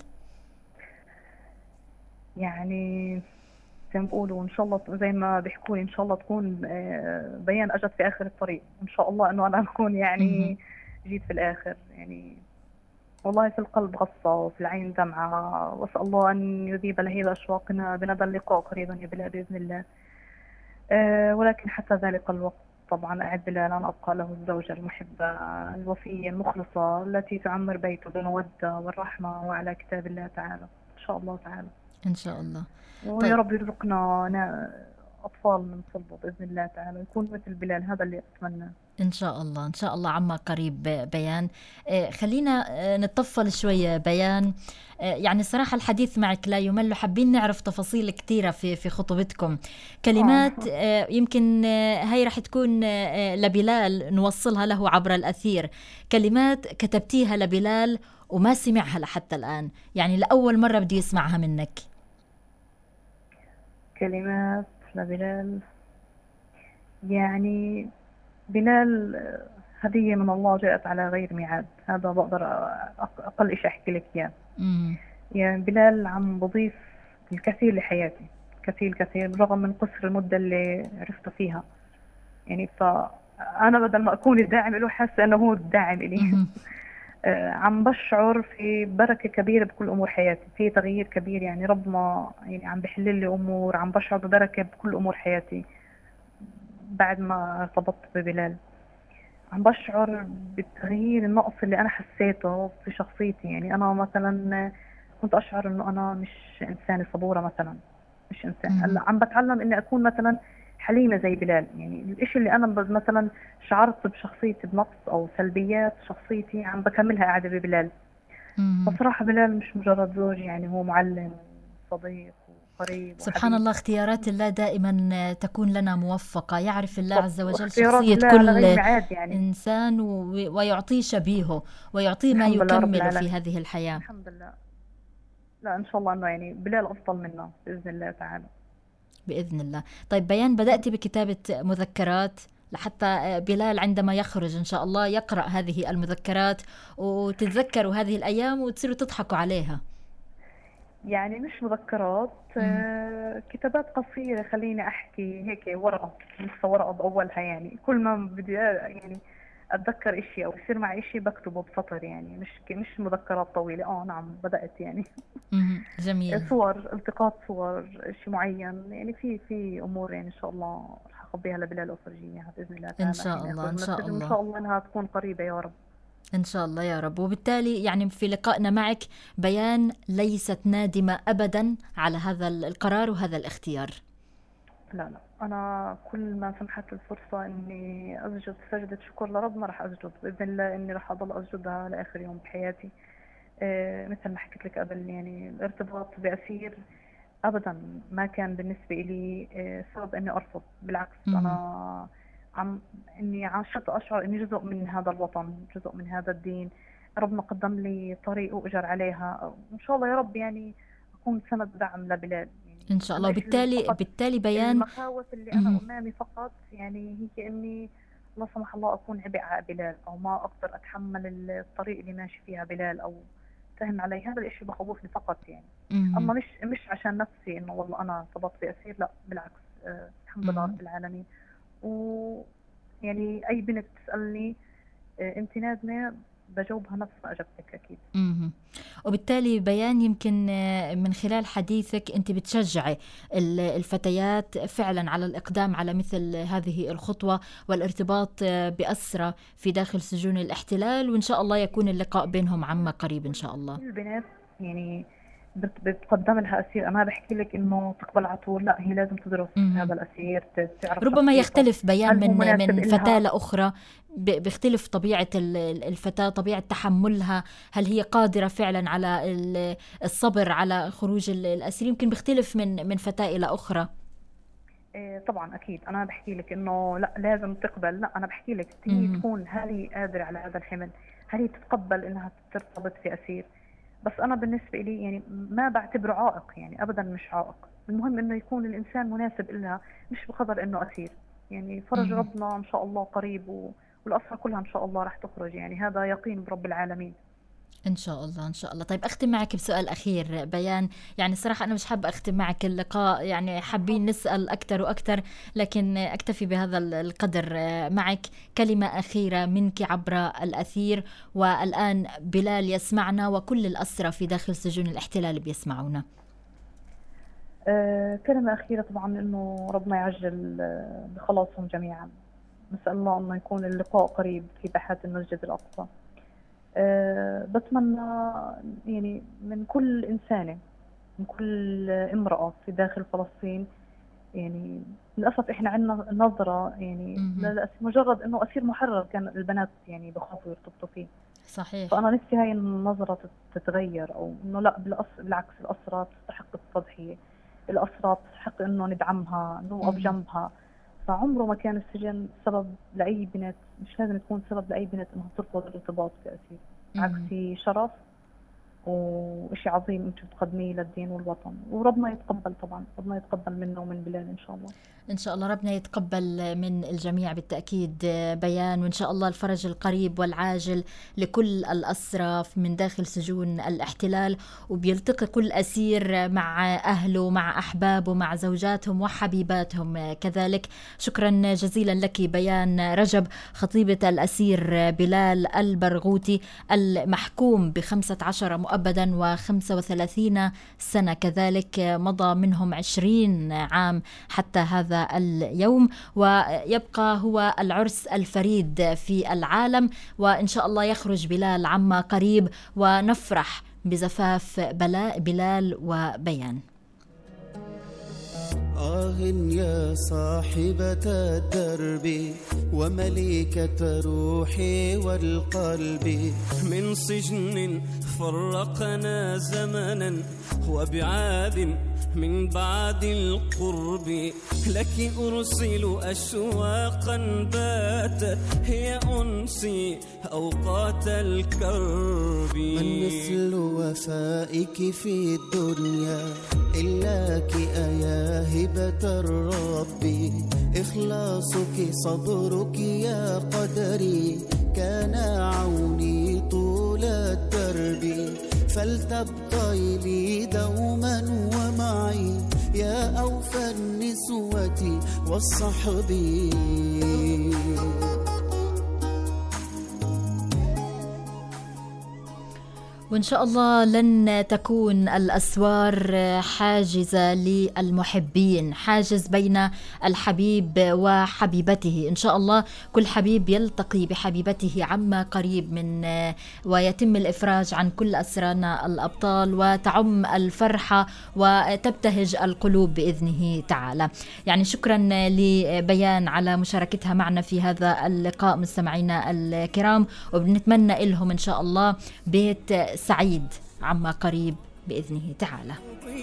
يعني زي ما بقولوا إن شاء الله، زي ما بيحكوا لي إن شاء الله تكون بيان أجت في آخر الطريق، إن شاء الله إنه أنا أكون يعني جيت في الآخر. يعني والله في القلب غصة وفي العين دمعة، وأسأل الله أن يذيب لهيب أشواقنا بندى اللقاء قريبا يا بلال بإذن الله. أه ولكن حتى ذلك الوقت طبعا أعد بلال أن أبقى له الزوجة المحبة الوفية المخلصة التي تعمر بيته بالمودة والرحمة وعلى كتاب الله تعالى إن شاء الله تعالى. إن شاء الله. ويا طيب. رب يرزقنا أطفال من صلبه بإذن الله تعالى، يكون مثل بلال، هذا اللي أتمناه إن شاء الله. إن شاء الله عما قريب. بيان، خلينا نتطفل شوية بيان، يعني صراحة الحديث معك لا يمل، حابين نعرف تفاصيل كثيرة في في خطبتكم، كلمات آه. يمكن هاي رح تكون لبلال نوصلها له عبر الأثير، كلمات كتبتيها لبلال وما سمعها لحتى الآن، يعني لأول مرة بدي يسمعها منك. كلمات لبلال، يعني بلال هدية من الله جاءت على غير ميعاد، هذا بقدر أقل إشي أحكي لك إياه. يعني بلال عم بضيف الكثير لحياتي، كثير كثير بالرغم من قصر المدة اللي عرفته فيها. يعني فأنا بدل ما أكون الداعم له حاسة أنه هو الداعم إلي. عم بشعر في بركة كبيرة بكل أمور حياتي، في تغيير كبير، يعني ربنا يعني عم بحلل لي أمور، عم بشعر ببركة بكل أمور حياتي بعد ما ارتبطت ببلال. عم بشعر بالتغيير النقص اللي أنا حسيته في شخصيتي. يعني أنا مثلا كنت أشعر إنه أنا مش إنسانة صبورة مثلا، مش إنسان، هلا عم بتعلم إني أكون مثلا حليمة زي بلال. يعني الإشي اللي أنا مثلا شعرت بشخصيتي بنقص أو سلبيات شخصيتي عم بكملها قاعدة ببلال. بصراحة بلال مش مجرد زوج، يعني هو معلم، صديق قريب. سبحان الله، اختيارات الله دائما تكون لنا موفقة، يعرف الله عز وجل شخصية كل يعني. إنسان ويعطيه شبيهه ويعطيه ما يكمل في هذه الحياة. الحمد لله. لا إن شاء الله إنه يعني بلال أفضل منا بإذن الله تعالى. بإذن الله. طيب بيان، بدأت بكتابة مذكرات لحتى بلال عندما يخرج إن شاء الله يقرأ هذه المذكرات وتتذكروا هذه الأيام وتصيروا تضحكوا عليها. يعني مش مذكرات، آه، كتابات قصيرة، خليني أحكي هيك ورقة، لسه ورقة بأولها. يعني كل ما بدي يعني أتذكر إشي أو يصير معي إشي بكتبه بسطر، يعني مش مش مذكرات طويلة. آه نعم بدأت يعني. جميل. صور، التقاط صور إشي معين، يعني في في أمور يعني إن شاء الله رح أخبيها لبلال وأفرجيها بإذن الله تعالى. إن شاء الله إن شاء الله إن شاء الله إنها تكون قريبة يا رب. إن شاء الله يا رب. وبالتالي يعني في لقائنا معك بيان ليست نادمة أبدا على هذا القرار وهذا الاختيار. لا لا، أنا كل ما سمحت الفرصة إني أسجد سجدة شكر لربنا رح أسجد بإذن الله، إني رح أضل أسجدها لآخر يوم بحياتي. آه مثل ما حكيت لك قبل، يعني الارتباط بأسير أبدا ما كان بالنسبة لي آه سبب إني أرفض، بالعكس. م- أنا عم إني عاشت أشعر إني جزء من هذا الوطن، جزء من هذا الدين. ربنا قدم لي طريق وأجر عليها، إن شاء الله يا رب يعني أكون سند دعم لبلال يعني إن شاء الله. وبالتالي بالتالي بيان المخاوف اللي أنا أمامي فقط يعني هي كأني لا سمح الله أكون عبء على بلال، أو ما أقدر أتحمل الطريق اللي ماشي فيها بلال أو فهم علي. هذا الإشي بخوفني فقط يعني. مم. أما مش مش عشان نفسي إنه والله أنا ارتبطت بأسير، لا بالعكس. آه الحمد لله رب العالمين. ويعني أي بنت تسألني آه أنت نادمة، بجاوبها نفس ما أجبتك أكيد. مم. وبالتالي بيان يمكن من خلال حديثك أنت بتشجعي الفتيات فعلا على الإقدام على مثل هذه الخطوة والارتباط بأسرى في داخل سجون الاحتلال، وإن شاء الله يكون اللقاء بينهم عما قريب إن شاء الله. البنات يعني بتقدم لها أسير، أنا بحكي لك إنه تقبل على طول، لا هي لازم تدرس مم. هذا الأسير، تعرف ربما يختلف بيان من من فتاة لأخرى، بيختلف طبيعة الفتاة، طبيعة تحملها، هل هي قادرة فعلا على الصبر على خروج الأسير، يمكن بيختلف من من فتاة إلى أخرى. إيه طبعا أكيد. أنا بحكي لك إنه لا لازم تقبل، لا أنا بحكي لك هي تكون هل هي قادرة على هذا الحمل، هل هي تتقبل إنها ترتبط في أسير. بس أنا بالنسبة لي يعني ما بعتبره عائق، يعني أبدا مش عائق، المهم إنه يكون الإنسان مناسب إلها، مش بقدر إنه أسير. يعني فرج ربنا إن شاء الله قريب، والأسرة كلها إن شاء الله راح تخرج، يعني هذا يقين برب العالمين إن شاء الله إن شاء الله. طيب أختم معك بسؤال أخير بيان، يعني صراحة أنا مش حابة أختم معك اللقاء، يعني حابين نسأل أكتر وأكتر، لكن أكتفي بهذا القدر معك. كلمة أخيرة منك عبر الأثير، والآن بلال يسمعنا وكل الأسرى في داخل سجون الاحتلال بيسمعونا. أه كلمة أخيرة طبعا إنه ربنا يعجل بخلاصهم جميعا. نسأل الله إنه يكون اللقاء قريب في باحات المسجد الأقصى. أه بتمنى يعني من كل إنسانة، من كل امرأة في داخل فلسطين، يعني للأسف إحنا عندنا نظرة يعني مجرد إنه أسير محرر كان البنات يعني بخافوا يرتبطوا فيه. صحيح. فأنا نفسي هاي النظرة تتغير، أو إنه لا بالعكس الأسرة تستحق التضحية، الأسرة تستحق إنه ندعمها، نوقف جنبها. فعمره ما كان السجن سبب لأي بنت، مش لازم تكون سبب لأي بنت إنها ترفض الارتباط كأسير. عكسي شرف وإشي عظيم أنت بتقدميه للدين والوطن، وربنا يتقبل طبعا، ربنا يتقبل منا ومن بلال إن شاء الله. إن شاء الله ربنا يتقبل من الجميع بالتأكيد بيان، وإن شاء الله الفرج القريب والعاجل لكل الأسرى من داخل سجون الاحتلال، وبيلتقي كل أسير مع أهله مع أحبابه مع زوجاتهم وحبيباتهم كذلك. شكرا جزيلا لك بيان رجب، خطيبة الأسير بلال البرغوثي المحكوم بخمسة عشر مؤبدا وخمسة وثلاثين سنة كذلك، مضى منهم عشرين عام حتى هذا اليوم، ويبقى هو العرس الفريد في العالم، وإن شاء الله يخرج بلال عما قريب ونفرح بزفاف بلال وبيان. آه يا صاحبة الدرب وملكة روحي والقلب، من سجن فرقنا زمنا وبعاد من بعد القرب، لك أرسل أشواقا باتت هي أنسي أوقات الكرب. من مثل وفائك في الدنيا إلاك أيا هبة الرب، إخلاصك صبرك يا قدري كان عوني طول الدرب، فلتبقي لي دوما ومعي يا أوفى النسوة والصحب. وإن شاء الله لن تكون الأسوار حاجزة للمحبين، حاجز بين الحبيب وحبيبته. إن شاء الله كل حبيب يلتقي بحبيبته عما قريب من، ويتم الإفراج عن كل أسرانا الأبطال، وتعم الفرحة وتبتهج القلوب بإذنه تعالى. يعني شكرا لبيان على مشاركتها معنا في هذا اللقاء مستمعينا الكرام، وبنتمنى لهم إن شاء الله بيت سعيد عما قريب بإذنه تعالى.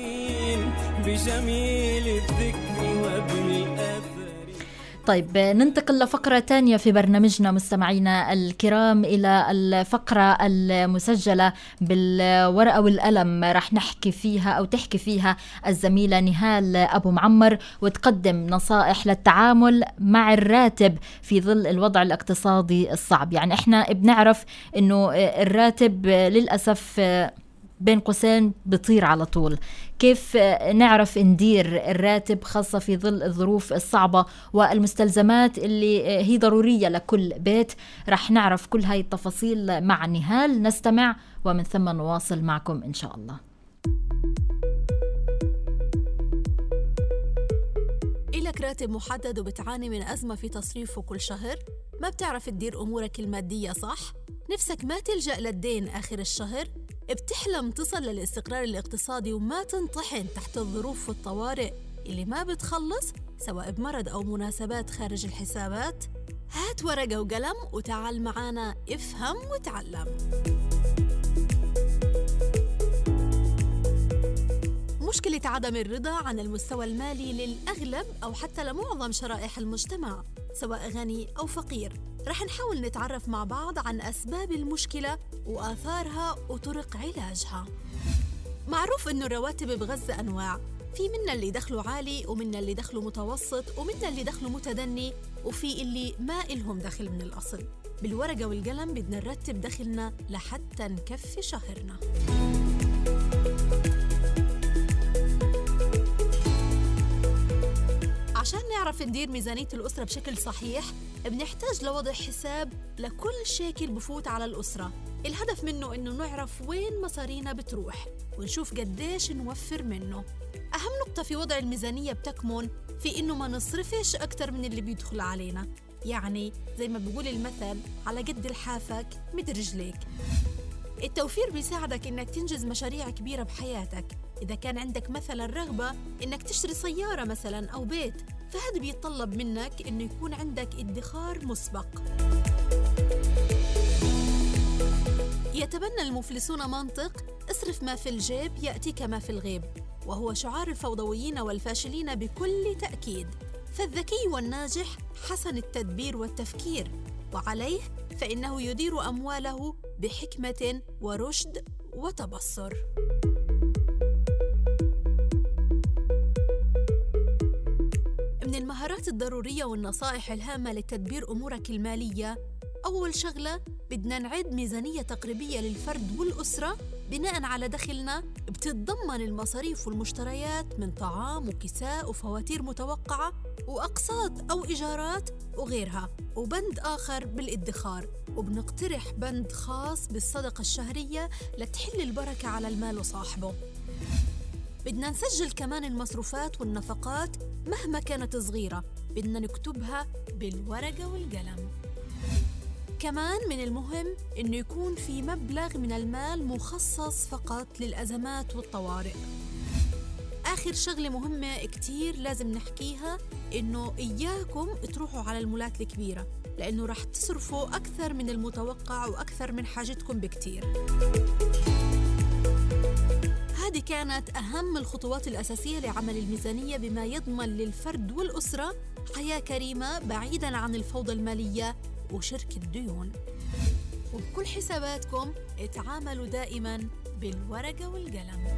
بجميل الذكر وبالأثر. طيب ننتقل لفقرة تانية في برنامجنا مستمعينا الكرام، إلى الفقرة المسجلة بالورقة والقلم. رح نحكي فيها أو تحكي فيها الزميلة نهال أبو معمر، وتقدم نصائح للتعامل مع الراتب في ظل الوضع الاقتصادي الصعب. يعني إحنا بنعرف إنه الراتب للأسف بين قوسين بطير على طول. كيف نعرف ندير الراتب خاصة في ظل الظروف الصعبة والمستلزمات اللي هي ضرورية لكل بيت؟ رح نعرف كل هاي التفاصيل مع نهال. نستمع ومن ثم نواصل معكم إن شاء الله. إلك راتب محدد وبتعاني من أزمة في تصريفه كل شهر؟ ما بتعرف تدير أمورك المادية صح؟ نفسك ما تلجأ للدين آخر الشهر؟ بتحلم تصل للاستقرار الاقتصادي وما تنطحن تحت الظروف والطوارئ اللي ما بتخلص سواء بمرض أو مناسبات خارج الحسابات؟ هات ورقة وقلم وتعال معانا افهم وتعلم. مشكلة عدم الرضا عن المستوى المالي للأغلب أو حتى لمعظم شرائح المجتمع سواء غني أو فقير. رح نحاول نتعرف مع بعض عن أسباب المشكلة وآثارها وطرق علاجها. معروف إنه الرواتب بغزة أنواع، في منا اللي دخله عالي ومنا اللي دخله متوسط ومنا اللي دخله متدني وفي اللي ما إلهم دخل من الأصل. بالورقة والقلم بدنا نرتب دخلنا لحتى نكفي شهرنا. عشان نعرف ندير ميزانية الأسرة بشكل صحيح بنحتاج لوضع حساب لكل شيكل بفوت على الأسرة. الهدف منه إنه نعرف وين مصارينا بتروح ونشوف قديش نوفر منه. أهم نقطة في وضع الميزانية بتكمن في إنه ما نصرفش أكتر من اللي بيدخل علينا، يعني زي ما بيقول المثل على قد الحافك مد رجليك. التوفير بيساعدك إنك تنجز مشاريع كبيرة بحياتك. إذا كان عندك مثلا رغبة إنك تشتري سيارة مثلا أو بيت، فهذا بيتطلب منك إنه يكون عندك ادخار مسبق. يتبنى المفلسون منطق اصرف ما في الجيب يأتيك ما في الغيب، وهو شعار الفوضويين والفاشلين بكل تأكيد. فالذكي والناجح حسن التدبير والتفكير، وعليه فإنه يدير أمواله بحكمة ورشد وتبصر. من المهارات الضرورية والنصائح الهامة لتدبير أمورك المالية، أول شغلة بدنا نعد ميزانية تقريبية للفرد والأسرة بناء على دخلنا، بتتضمن المصاريف والمشتريات من طعام وكساء وفواتير متوقعة وأقساط أو إيجارات وغيرها، وبند آخر بالادخار، وبنقترح بند خاص بالصدقة الشهرية لتحل البركة على المال وصاحبه. بدنا نسجل كمان المصروفات والنفقات مهما كانت صغيرة، بدنا نكتبها بالورقة والقلم. كمان من المهم إنه يكون في مبلغ من المال مخصص فقط للأزمات والطوارئ. آخر شغلة مهمة كتير لازم نحكيها، إنه إياكم تروحوا على المولات الكبيرة، لأنه رح تصرفوا أكثر من المتوقع وأكثر من حاجتكم بكتير. هذه كانت أهم الخطوات الأساسية لعمل الميزانية بما يضمن للفرد والأسرة حياة كريمة بعيداً عن الفوضى المالية وشرك الديون. وبكل حساباتكم اتعاملوا دائماً بالورقة والقلم.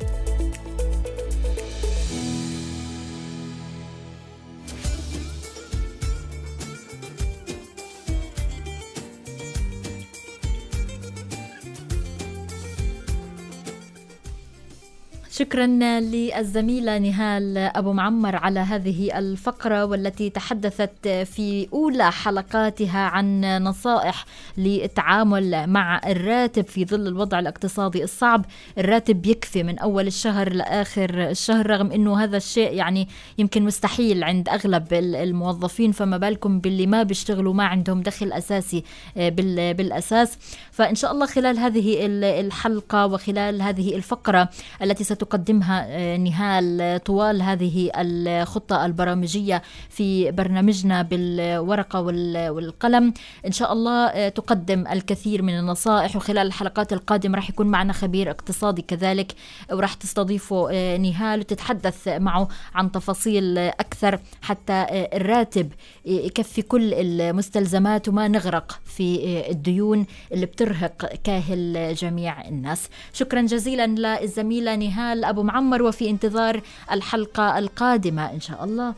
شكرا للزميلة نهال أبو معمر على هذه الفقرة، والتي تحدثت في أولى حلقاتها عن نصائح للتعامل مع الراتب في ظل الوضع الاقتصادي الصعب. الراتب يكفي من أول الشهر لآخر الشهر، رغم أنه هذا الشيء يعني يمكن مستحيل عند أغلب الموظفين، فما بالكم باللي ما بيشتغلوا ما عندهم دخل أساسي بالأساس. فإن شاء الله خلال هذه الحلقة وخلال هذه الفقرة التي ستقدمها نهال طوال هذه الخطة البرامجية في برنامجنا بالورقة والقلم، إن شاء الله تقدم الكثير من النصائح. وخلال الحلقات القادمة راح يكون معنا خبير اقتصادي كذلك، وراح تستضيفه نهال وتتحدث معه عن تفاصيل أكثر حتى الراتب يكفي كل المستلزمات وما نغرق في الديون اللي بترهق كاهل جميع الناس. شكرا جزيلا للزميلة نهال أبو معمر، وفي انتظار الحلقة القادمة إن شاء الله.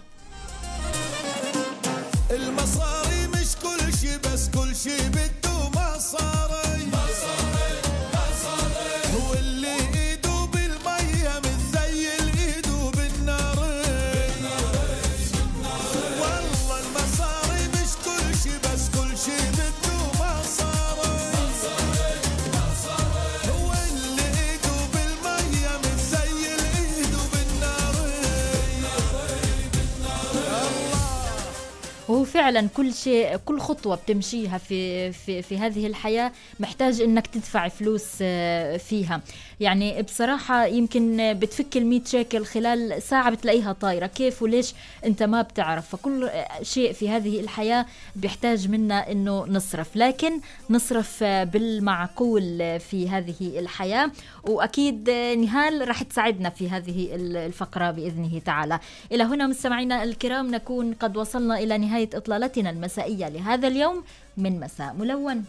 المصاري مش كل شي، بس كل شي بده مصاري. مصاري مصاري هو اللي ايده بالمية مش زي الايده بالنار. والله المصاري مش كل شي، بس كل شي بده مصاري. مصاري مصاري هو اللي ايده بالمية مش زي الايده بالنار. هو فعلا كل شيء، كل خطوة بتمشيها في في في هذه الحياة محتاج انك تدفع فلوس فيها. يعني بصراحة يمكن بتفك المية شيكل خلال ساعة بتلاقيها طايرة، كيف وليش انت ما بتعرف. فكل شيء في هذه الحياة بيحتاج منا انه نصرف، لكن نصرف بالمعقول في هذه الحياة. واكيد نهال راح تساعدنا في هذه الفقرة بإذنه تعالى. الى هنا مستمعينا الكرام نكون قد وصلنا الى نهاية إطلالتنا المسائية لهذا اليوم من مساء ملون.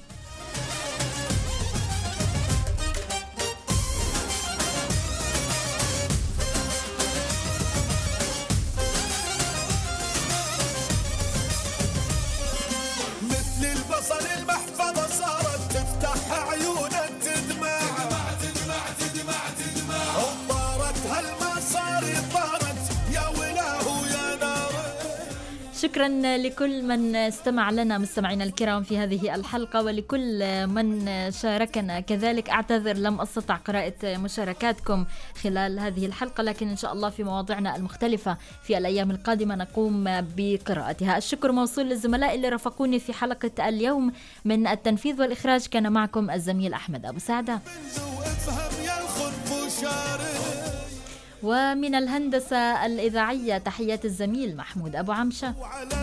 شكرا لكل من استمع لنا مستمعينا الكرام في هذه الحلقة، ولكل من شاركنا كذلك. أعتذر لم أستطع قراءة مشاركاتكم خلال هذه الحلقة، لكن إن شاء الله في مواضيعنا المختلفة في الأيام القادمة نقوم بقراءتها. الشكر موصول للزملاء اللي رافقوني في حلقة اليوم. من التنفيذ والإخراج كان معكم الزميل أحمد أبو سعدة، ومن الهندسة الإذاعية تحيات الزميل محمود أبو عمشة.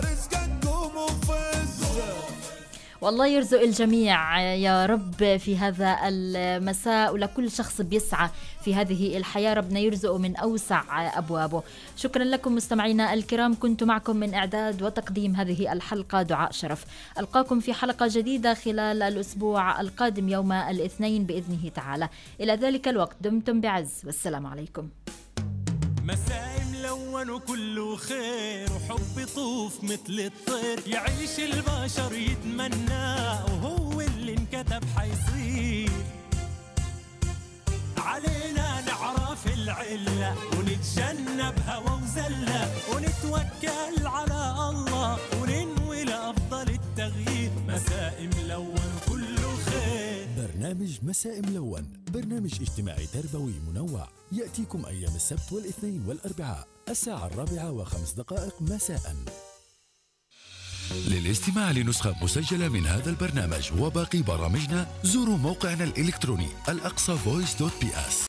والله يرزق الجميع يا رب في هذا المساء، ولكل شخص بيسعى في هذه الحياة ربنا يرزقه من أوسع أبوابه. شكرا لكم مستمعينا الكرام، كنت معكم من إعداد وتقديم هذه الحلقة دعاء شرف. ألقاكم في حلقة جديدة خلال الأسبوع القادم يوم الاثنين بإذنه تعالى. إلى ذلك الوقت دمتم بعز، والسلام عليكم. مساء ملون وكله خير وحب يطوف مثل الطير، يعيش البشر يتمناه وهو اللي انكتب حيصير. علينا نعرف العلة ونتجنب هوى وزلة، ونتوكل على الله وننوي لأفضل التغيير. مساء ملون وكله خير. برنامج مساء ملون برنامج اجتماعي تربوي منوع، يأتيكم أيام السبت والاثنين والأربعاء الساعة الرابعة وخمس دقائق مساء. للاستماع لنسخة مسجلة من هذا البرنامج وباقي برامجنا زوروا موقعنا الإلكتروني الأقصى فويس دوت بي اس.